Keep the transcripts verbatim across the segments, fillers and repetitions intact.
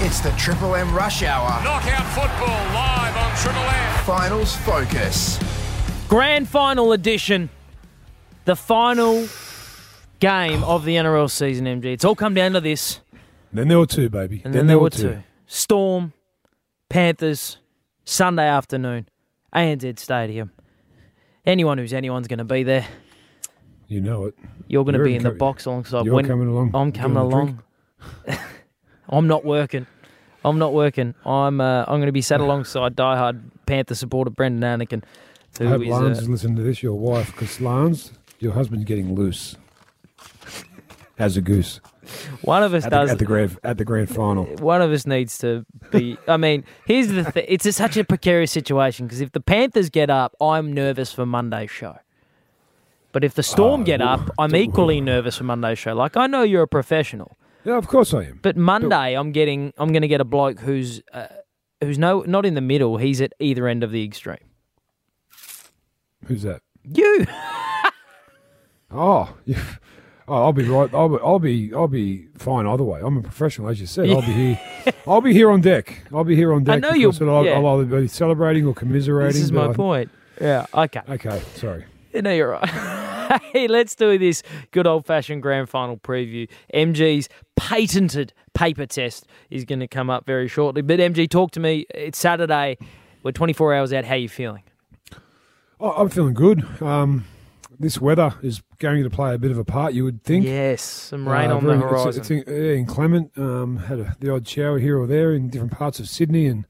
It's the Triple M Rush Hour. Knockout football live on Triple M. Finals Focus. Grand Final edition. The final game of the N R L season, M G. It's all come down to this. Then there were two, baby. And then, then there were two. two. Storm, Panthers, Sunday afternoon, A N Z Stadium. Anyone who's anyone's going to be there. You know it. You're going to You're be in the co- box alongside. You're when coming along. I'm coming along. I'm not working. I'm not working. I'm uh, I'm going to be sat alongside diehard Panther supporter Brendan Anakin. Who I hope is, Lance uh, is listening to this, your wife, because Lance, your husband's getting loose as a goose. One of us at does the, at the grand at the grand final. One of us needs to be. I mean, here's the thing. It's a, such a precarious situation because if the Panthers get up, I'm nervous for Monday's show. But if the Storm Oh, get up, I'm equally nervous for Monday's show. Like, I know you're a professional. Yeah, of course I am. But Monday, I'm getting, I'm going to get a bloke who's, uh, who's no, not in the middle. He's at either end of the extreme. Who's that? You. Oh, yeah. Oh, I'll be right. I'll be, I'll be, I'll be fine either way. I'm a professional, as you said. I'll be here. I'll be here on deck. I'll be here on deck. I know you'll. I'll, Yeah. I'll either be celebrating or commiserating. This is my I, point. Yeah. Okay. Okay. Sorry. No, you're right. Hey, let's do this good old-fashioned grand final preview. M G's patented paper test is going to come up very shortly. But M G, talk to me. It's Saturday. We're twenty-four hours out. How are you feeling? Oh, I'm feeling good. Um, this weather is going to play a bit of a part, you would think. Yes, some rain Uh, on very- the horizon. It's, it's in, yeah, inclement. Um, had a, the odd shower here or there in different parts of Sydney, and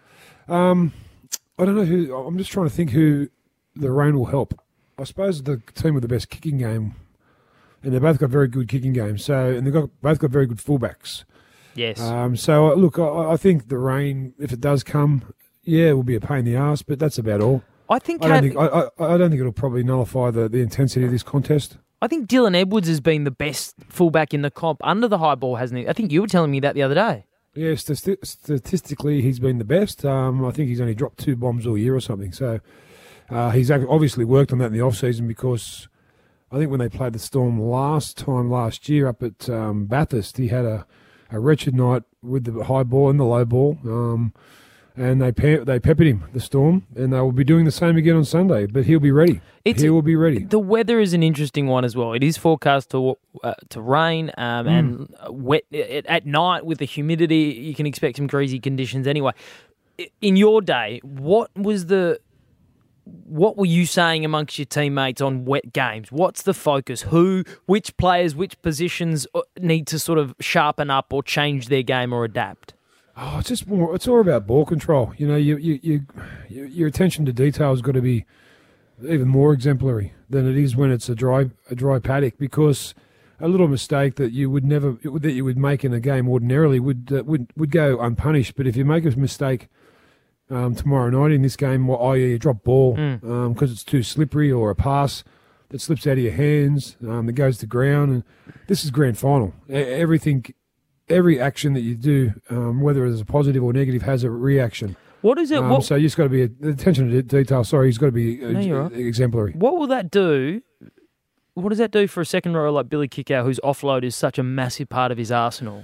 um, I don't know who. I'm just trying to think who the rain will help. I suppose the team with the best kicking game, and they both got very good kicking games. So, and they've got both got very good fullbacks. Yes. Um, so, uh, look, I, I think the rain, if it does come, yeah, it will be a pain in the arse, but that's about all. I think I don't Cat- think I, I, I don't think it'll probably nullify the, the intensity of this contest. I think Dylan Edwards has been the best fullback in the comp under the high ball, hasn't he? I think you were telling me that the other day. Yeah, st- statistically, he's been the best. Um, I think he's only dropped two bombs all year or something. So uh, he's ac- obviously worked on that in the off-season because I think when they played the Storm last time last year up at um, Bathurst, he had a, a wretched night with the high ball and the low ball. Um, and they pe- they peppered him, the Storm, and they will be doing the same again on Sunday. But he'll be ready. It's, he will be ready. The weather is an interesting one as well. It is forecast to uh, to rain um, Mm. and wet at, at night with the humidity. You can expect some greasy conditions anyway. In your day, what was the what were you saying amongst your teammates on wet games? What's the focus? Who, which players, which positions need to sort of sharpen up or change their game or adapt? Oh, it's just more. It's all about ball control. You know, you, you, you, you your attention to detail has got to be even more exemplary than it is when it's a dry a dry paddock. Because a little mistake that you would never that you would make in a game ordinarily would uh, would would go unpunished. But if you make a mistake um, tomorrow night in this game, well, that is, you drop ball because Mm. um, it's too slippery, or a pass that slips out of your hands um, that goes to ground, and this is grand final. E- everything. Every action that you do, um, whether it's a positive or negative, has a reaction. What is it? Um, what, so you just got to be the attention to detail. Sorry, he's got to be uh, No, you're right. exemplary. What will that do? What does that do for a second rower like Billy Kickout, whose offload is such a massive part of his arsenal?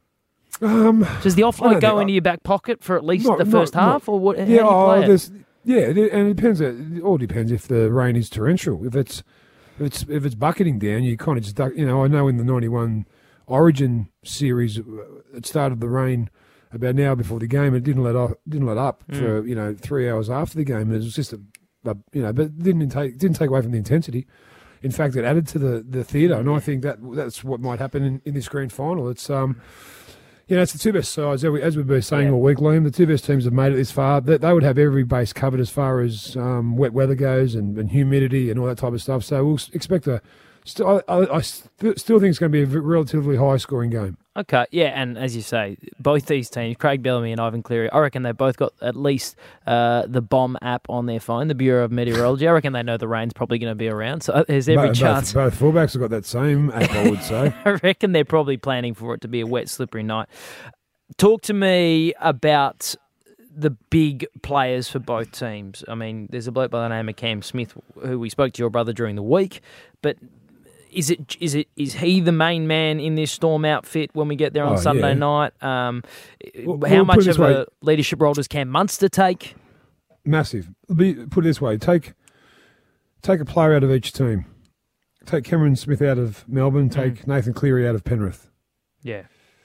Um, Does the I offload don't go think- into your back pocket for at least Not- the first not- half, not- or what? How yeah, do you oh, play it? there's- yeah, it, and it depends. It all depends if the rain is torrential. If it's if it's if it's bucketing down, you kind of just duck. You know, I know in the ninety-one Origin series, it started the rain about an hour before the game. It didn't let off, didn't let up Mm. for you know three hours after the game. It was just a, a you know, but it didn't take didn't take away from the intensity. In fact, it added to the, the theatre, and I think that that's what might happen in, in this grand final. It's um, you know, it's the two best sides. As we- as we've been saying Yeah. all week, Liam, the two best teams have made it this far. They, they would have every base covered as far as um, wet weather goes and, and humidity and all that type of stuff. So we'll s- expect a. Still, I, I, I st- still think it's going to be a v- relatively high-scoring game. Okay, yeah, and as you say, both these teams, Craig Bellamy and Ivan Cleary, I reckon they both got at least uh, the BOM app on their phone, the Bureau of Meteorology. I reckon they know the rain's probably going to be around, so there's every Both- chance. Both, both fullbacks have got that same app, I would say. I reckon they're probably planning for it to be a wet, slippery night. Talk to me about the big players for both teams. I mean, there's a bloke by the name of Cam Smith who we spoke to your brother during the week, but is it is it is he the main man in this Storm outfit when we get there on Oh, Sunday yeah. night? Um, Well, how well, put much it this of way. a leadership role does Cam Munster take? Massive. Be, put it this way: take take a player out of each team. Take Cameron Smith out of Melbourne. Take Nathan Cleary out of Penrith, Yeah,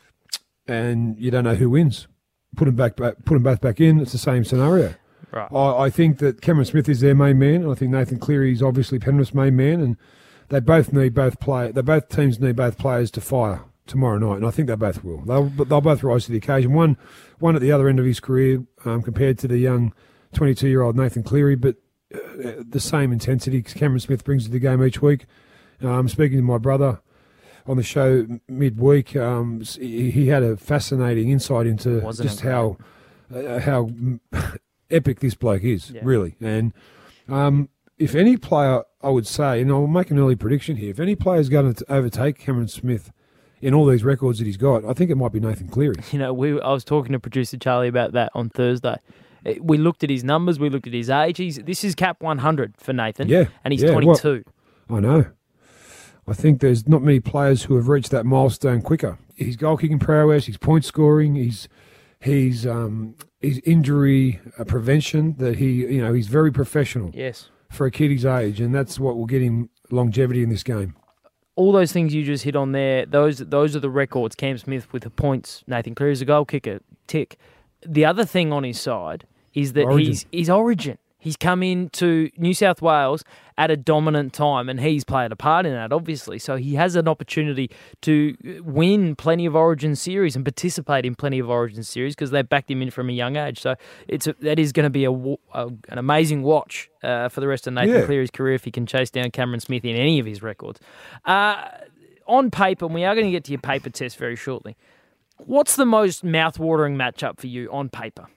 and you don't know who wins. Put them back, back put them both back in. It's the same scenario. right. I, I think that Cameron Smith is their main man, and I think Nathan Cleary is obviously Penrith's main man, and they both need both play. They both teams need both players to fire tomorrow night, and I think they both will. They'll they'll both rise to the occasion. One one at the other end of his career um, compared to the young twenty-two-year-old Nathan Cleary, but uh, the same intensity Cameron Smith brings to the game each week. Um, speaking to my brother on the show midweek, um, he, he had a fascinating insight into Wasn't just it how uh, how epic this bloke is, Yeah. really. And um, if any player, I would say, and I'll make an early prediction here, if any player is going to overtake Cameron Smith in all these records that he's got, I think it might be Nathan Cleary. You know, we I was talking to producer Charlie about that on Thursday. Eh, We looked at his numbers, we looked at his age. He's, this is cap one hundred for Nathan, Yeah, and he's yeah, well- twenty-two. I know. I think there's not many players who have reached that milestone quicker. His goal kicking prowess, his point scoring, his his um, his injury uh, prevention. That he, you know, he's very professional Yes. for a kid his age, and that's what will get him longevity in this game. All those things you just hit on there, those those are the records. Cam Smith with the points, Nathan Cleary's a goal kicker, tick. The other thing on his side is that Origin. he's he's origin. He's come into New South Wales at a dominant time, and he's played a part in that, obviously. So he has an opportunity to win plenty of Origin series and participate in plenty of Origin series because they backed him in from a young age. So it's a, that is going to be a, wa- a an amazing watch uh, for the rest of Nathan Yeah. Cleary's career if he can chase down Cameron Smith in any of his records. Uh, on paper, and we are going to get to your paper test very shortly, what's the most mouth-watering matchup for you on paper?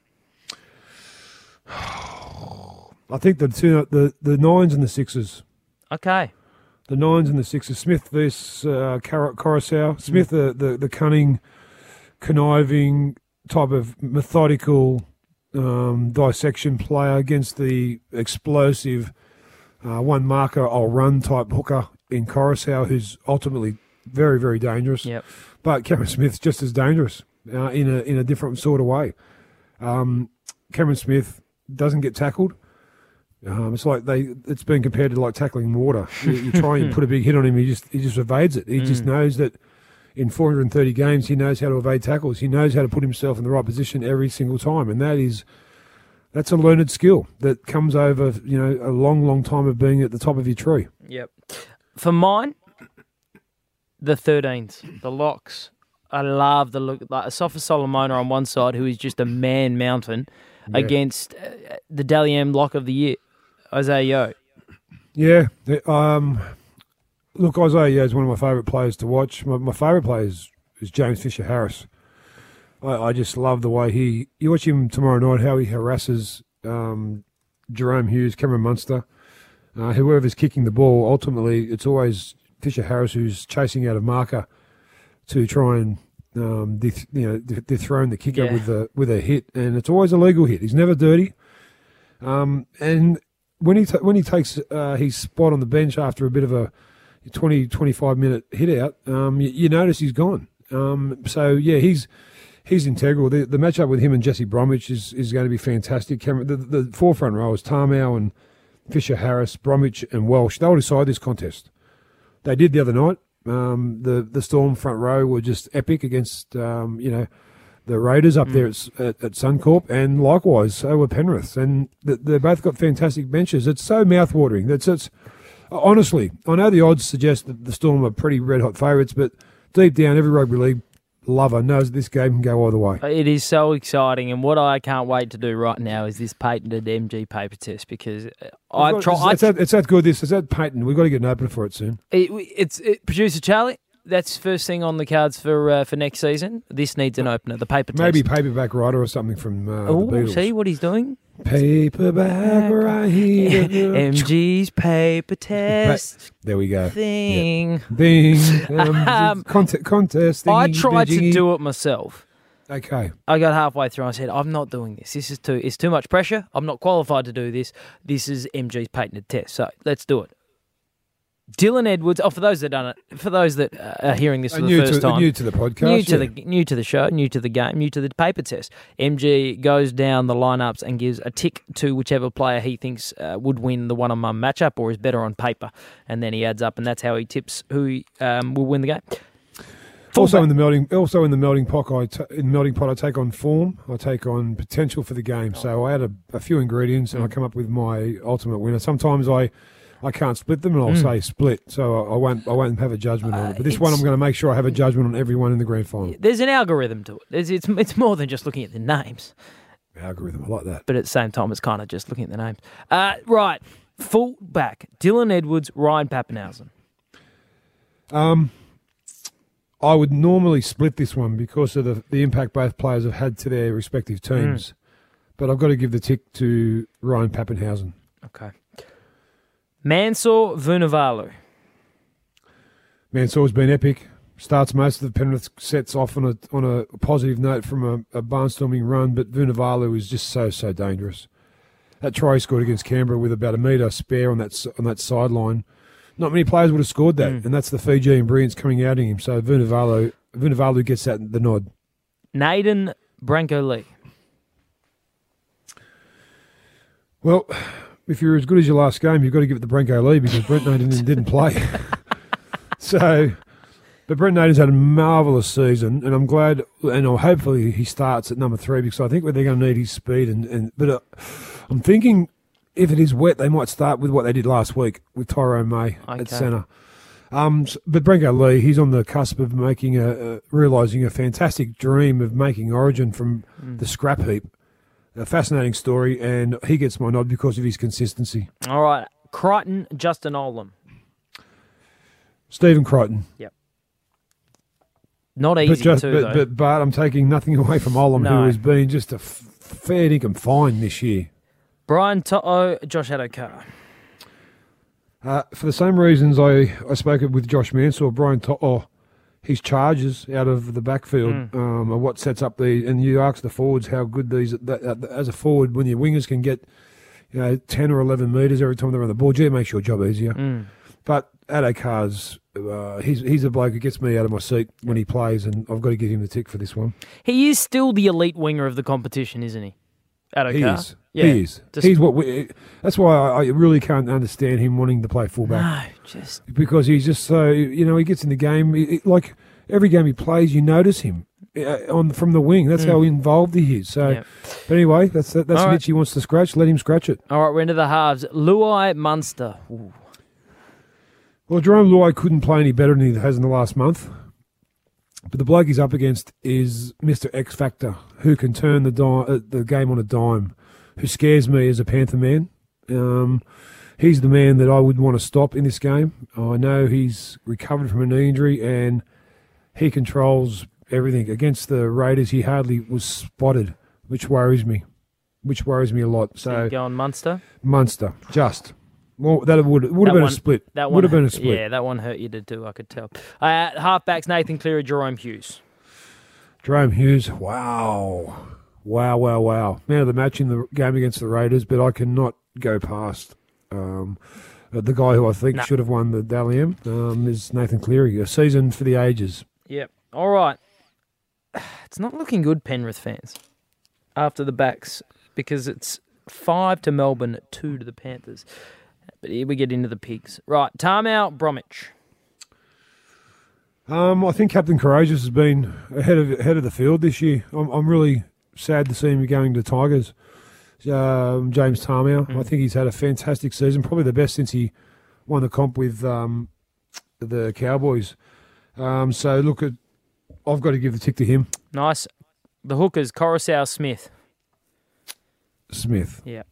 I think the two, the the nines and the sixes. Okay. The nines and the sixes. Smith versus uh, Car- Coruscant. Smith, the, the the cunning, conniving type of methodical um, dissection player against the explosive uh, one marker, I'll run type hooker in Coruscant, who's ultimately very very dangerous. Yep. But Cameron Smith's just as dangerous uh, in a in a different sort of way. Um, Cameron Smith doesn't get tackled. Um, it's like they. It's been compared to like tackling water. You, you try and put a big hit on him, he just he just evades it. He just knows that in four hundred thirty games, he knows how to evade tackles. He knows how to put himself in the right position every single time, and that is that's a learned skill that comes over you know a long, long time of being at the top of your tree. Yep. For mine, the thirteens, the locks. I love the look. Like Asafa Solomona on one side, who is just a man mountain, Yeah. against uh, the Dally M lock of the year, Isaiah Yeo. Yeah. the- Um, look, Isaiah Yeo is one of my favourite players to watch. My, my favourite player is, is James Fisher-Harris. I, I just love the way he... You watch him tomorrow night, how he harasses um, Jerome Hughes, Cameron Munster, uh, whoever's kicking the ball. Ultimately, it's always Fisher-Harris who's chasing out of marker to try and um, deth- you know, de- dethrone the kicker Yeah. with a with a hit, and it's always a legal hit. He's never dirty. Um, and when he ta- when he takes uh, his spot on the bench after a bit of a twenty, twenty-five minute hit out, um, you, you notice he's gone. Um, so yeah, he's he's integral. The, the matchup with him and Jesse Bromwich is, is going to be fantastic. Cameron, the, the forefront row is Tarmow and Fisher-Harris, Bromwich and Welsh. They'll decide this contest. They did the other night. Um, the the Storm front row were just epic against um, you know the Raiders up there at, at, at Suncorp, and likewise so were Penrith, and th- they both got fantastic benches. It's so mouthwatering. That's it's honestly, I know the odds suggest that the Storm are pretty red hot favourites, but deep down, every rugby league lover knows that this game can go either way. It is so exciting, and what I can't wait to do right now is this patented M G paper test because I It's, try. it's, that, it's that good. This is that patent. We've got to get an opener for it soon. It, it's it, producer Charlie. That's first thing on the cards for uh, for next season. This needs an opener. The paper test. Maybe paperback writer or something from uh, the Oh, Beatles. see what he's doing. Paperback writer. M G's paper test There we go. thing. Ding. Um, Um, contest. contest I thingy, tried to jingy. do it myself. Okay. I got halfway through and I said, I'm not doing this. This is too it's too much pressure. I'm not qualified to do this. This is M G's patented test. So let's do it. Dylan Edwards. Oh, for those that don't, for those that are hearing this for Uh, the new first to, time, new to the podcast, new to yeah. the new to the show, new to the game, new to the paper test. M G goes down the lineups and gives a tick to whichever player he thinks uh, would win the one-on-one matchup or is better on paper, and then he adds up, and that's how he tips who um, will win the game. Also in the melting, also in the melting pot, I t- in melting pot, I take on form, I take on potential for the game. So I add a, a few ingredients, and I come up with my ultimate winner. Sometimes I, I can't split them, and I'll Mm. say split. So I, I won't, I won't have a judgment on it. But this Uh, one, I'm it's- going to make sure I have a judgment on everyone in the grand final. There's an algorithm to it. It's, it's it's more than just looking at the names, Algorithm, I like that. but at the same time, it's kind of just looking at the names. Uh, right, full back: Dylan Edwards, Ryan Pappenhausen. Um, I would normally split this one because of the, the impact both players have had to their respective teams. But I've got to give the tick to Ryan Pappenhausen. Okay. Mansour Vunivalu. Mansour's been epic. Starts most of the Penrith sets off on a on a positive note from a, a barnstorming run, but Vunivalu is just so so dangerous. That try he scored against Canberra with about a metre spare on that s- on that sideline. Not many players would have scored that, Mm. and that's the Fijian brilliance coming out in him. So Vunivalu Vunivalu gets that the nod. Naden Branko Lee. Well, if you're as good as your last game, you've got to give it to Branko Lee because Brent Naden didn't play. So, but Brent Naden's had a marvellous season, and I'm glad, and I'll, hopefully he starts at number three because I think they're going to need his speed. And, and but uh, I'm thinking if it is wet, they might start with what they did last week with Tyrone May Okay. at centre. Um, s- but Branko Lee, he's on the cusp of making a, a realising a fantastic dream of making Origin from the scrap heap. A fascinating story, and he gets my nod because of his consistency. All right. Crichton, Justin Olam. Stephen Crichton. Not easy, But, just, too, but, though. but, but I'm taking nothing away from Olam, No. who has been just a f- fair dinkum fine this year. Brian To'o, Josh Adokar. Uh, for the same reasons I, I spoke with Josh Mansour, Brian To'o, his charges out of the backfield Mm. um, are what sets up the, and you ask the forwards how good these, that, that, as a forward, when your wingers can get, you know, ten or eleven metres every time they're on the ball, gee, it makes your job easier. Mm. But Adokar's, uh, he's, he's a bloke who gets me out of my seat when he plays, and I've got to give him the tick for this one. He is still the elite winger of the competition, isn't he? Adokar. He is. Yeah. He is. Just- He's what we. That's why I, I really can't understand him wanting to play fullback No, just because he's just so. You know, he gets in the game. He, he- like every game he plays, you notice him uh, on from the wing. That's how involved he is. So, Mm. Yeah. but anyway, that's that's All an right. itch he wants to scratch. Let him scratch it. all right. We're into the halves. Luai Munster. Ooh. Well, Jerome Luai couldn't play any better than he has in the last month. But the bloke he's up against is Mister X Factor, who can turn the di- uh, the game on a dime, who scares me as a Panther man. Um, he's the man that I would want to stop in this game. I know he's recovered from a knee injury and he controls everything. Against the Raiders, he hardly was spotted, which worries me, which worries me a lot. So So you go on Munster. Munster, just. Well, that would would That have been one- a split. That one would have been a hurt- split. Yeah, that one hurt you to do. I could tell. Uh, halfbacks: Nathan Cleary, Jerome Hughes. Jerome Hughes, wow. Wow, wow, wow. Man of the match in the game against the Raiders, but I cannot go past um, uh, the guy who I think No. should have won the Dally M um, is Nathan Cleary. A season for the ages. Yep. All right. It's not looking good, Penrith fans, after the backs, because it's five to Melbourne, two to the Panthers. But here we get into the Pigs. Right, Tarmow, Bromwich. Um, I think Captain Courageous has been ahead of ahead of the field this year. I'm, I'm really sad to see him going to Tigers. Um, James Tarmow, I think he's had a fantastic season, probably the best since he won the comp with um, the Cowboys. Um, so look, at, I've got to give the tick to him, Nice. The hookers, Coruscant, Smith. Smith. Yeah.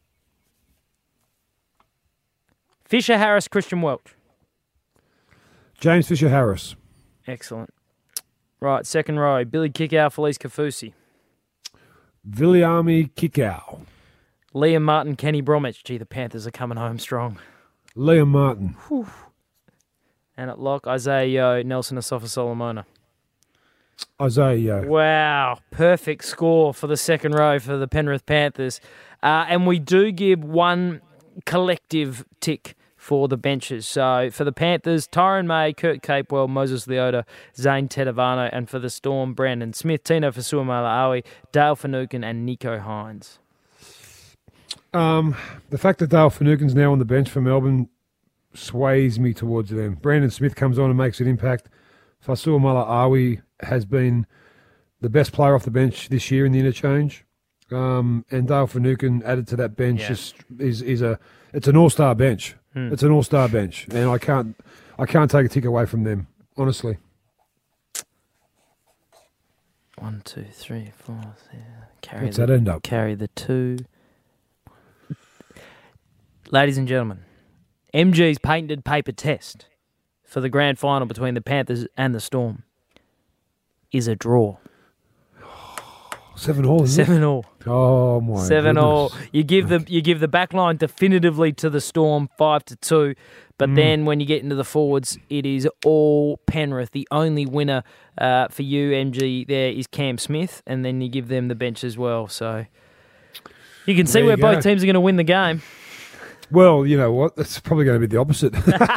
Fisher, Harris, Christian Welch. James Fisher Harris. Excellent. Right, second row, Billy Kickow, Felice Kafusi. Viliami Kikau. Liam Martin, Kenny Bromwich. Gee, the Panthers are coming home strong. Liam Martin. And at lock, Isaiah Yeo, Nelson Asafa Solomona. Isaiah Yeo. Wow, perfect score for the second row for the Penrith Panthers. Uh, and we do give one collective tick for the benches. So for the Panthers, Tyron May, Kurt Capewell, Moses Leota, Zane Tedavano, and for the Storm, Brandon Smith, Tino Fasuamala-Aui, Dale Finucane, and Nico Hines. Um, the fact that Dale Finucane's now on the bench for Melbourne sways me towards them. Brandon Smith comes on and makes an impact. Fasuamala-Aui has been the best player off the bench this year in the interchange. Um, and Dale Finucane added to that bench Yeah. is, is is a it's an all-star bench. Hmm. It's an all-star bench, and I can't I can't take a tick away from them, honestly. One, two, three, four. Yeah. Carry What's the, that end up? Carry the two. Ladies and gentlemen, M G's patented paper test for the grand final between the Panthers and the Storm is a draw. Seven all, isn't Seven all. it? Oh my Seven goodness. all. You give the you give the back line definitively to the Storm, five to two. But Mm. then when you get into the forwards, it is all Penrith. The only winner uh, for you, M G, there is Cam Smith, and then you give them the bench as well. So you can see There where you both go. teams are going to win the game. Well, you know what? It's probably going to be the opposite.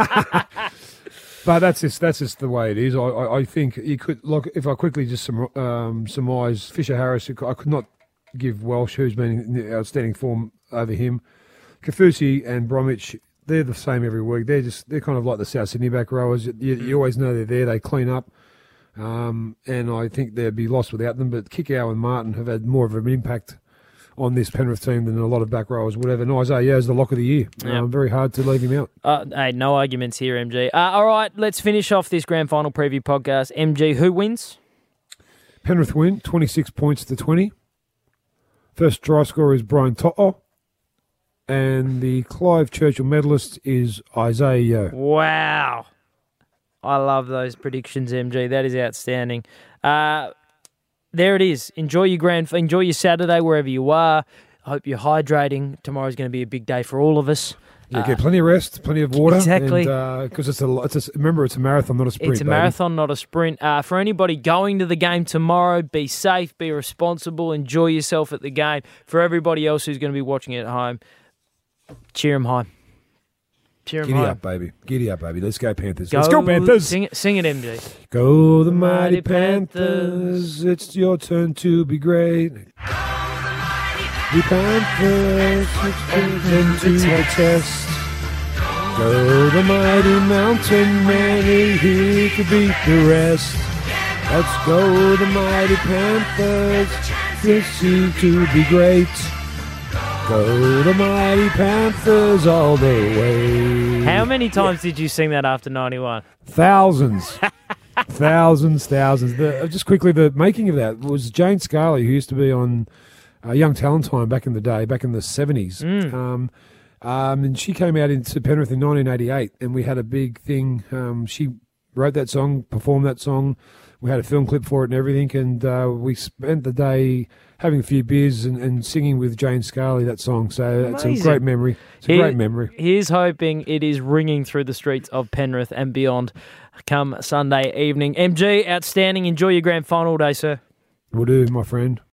But that's just that's just the way it is. I, I, I think you could look if I quickly just sum, um, surmise Fisher Harris. I could not give Welsh, who's been in outstanding form, over him. Kaufusi and Bromwich, they're the same every week. They're just they're kind of like the South Sydney back rowers. You, you always know they're there. They clean up, um, and I think they'd be lost without them. But Kikau and Martin have had more of an impact on this Penrith team than a lot of back rowers would have. And Isaiah is the lock of the year. Yep. Um, very hard to leave him out. Uh, hey, no arguments here, M G. Uh, all right, let's finish off this grand final preview podcast. M G, who wins? Penrith win, twenty-six points to twenty. First try scorer is Brian To'o. And the Clive Churchill medalist is Isaiah Yeo. Wow. I love those predictions, M G. That is outstanding. Uh, there it is. Enjoy your grand, enjoy your Saturday wherever you are. I hope you're hydrating. Tomorrow's going to be a big day for all of us. You get plenty of rest, plenty of water. Exactly. Because it's a, it's a, remember, it's a marathon, not a sprint. It's a baby. marathon, not a sprint. Uh, for anybody going to the game tomorrow, be safe, be responsible, enjoy yourself at the game. For everybody else who's going to be watching it at home, cheer them high. Cheer them Giddy high. up, baby. Giddy up, baby. Let's go, Panthers. Let's go, Panthers. Sing it, sing it, M G. Go the mighty Mighty Panthers. It's your turn to be great. The Panthers, it's been to the test. Go the mighty mountain man, he's here to beat the rest. Let's go the mighty Panthers, it's here to be great. Go the mighty Panthers all the way. How many times did you sing that after ninety-one? Thousands. thousands, thousands. The, just quickly, the making of that was Jane Scarlett, who used to be on uh, Young Talent Time back in the day, back in the seventies. Mm. Um, um, and she came out into Penrith in nineteen eighty-eight, and we had a big thing. Um, she wrote that song, performed that song. We had a film clip for it and everything, and uh, we spent the day having a few beers and, and singing with Jane Scarlett that song. So it's a Amazing. great memory. It's a Here- great memory. Here's hoping it is ringing through the streets of Penrith and beyond come Sunday evening. M G, outstanding. Enjoy your grand final day, sir. Will do, my friend.